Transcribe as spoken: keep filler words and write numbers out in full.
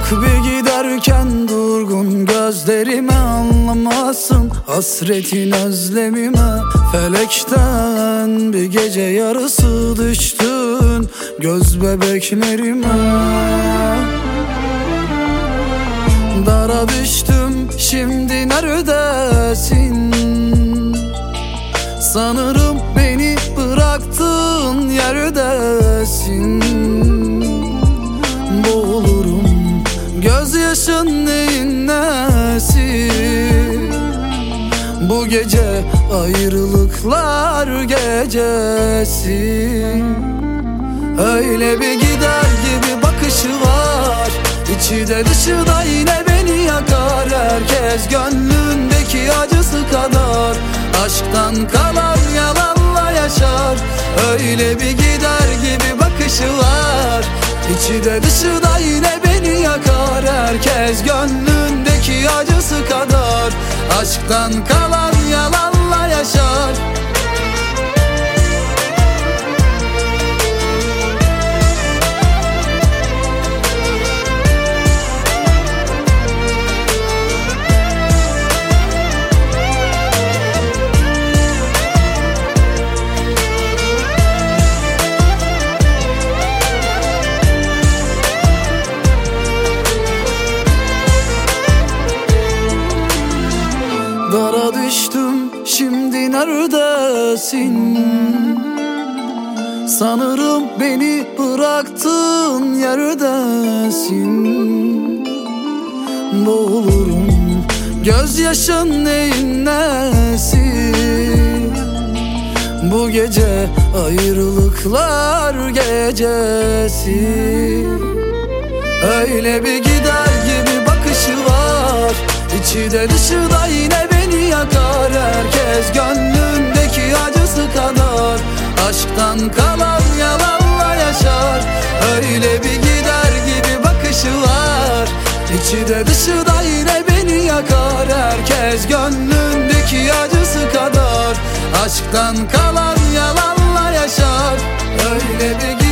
Bak bir giderken durgun gözlerime, anlamazsın hasretin özlemime. Felekten bir gece yarısı düştün göz bebeklerime. Dara düştüm, şimdi neredesin? Sanırım beni bıraktığın yerdesin. Boğulurum, gözyaşın neyin nesi? Bu gece ayrılıklar gecesi. Öyle bir gider gibi bakışı var, İçi de dışı da yine beni yakar. Herkes gönlündeki acısı kadar aşktan kalan yalanla yaşar. Öyle bir gider gibi bakışı var, İçi de dışı da yine beni yakar. Herkes gönlündeki acısı kadar aşktan kalan yalanla yaşar. Dara düştüm, şimdi neredesin? Sanırım beni bıraktığın yerdesin. Boğulurum, gözyaşın neyin nesi? Bu gece ayrılıklar gecesi. Öyle bir gider gibi bakışı var, İçi de dışı da yine beni yakar. Herkes gönlündeki acısı kadar aşktan kalan yalanla yaşar. Öyle bir gider gibi bakışı var, İçi de dışı da yine beni yakar. Herkes gönlündeki acısı kadar aşktan kalan yalanla yaşar. Öyle bir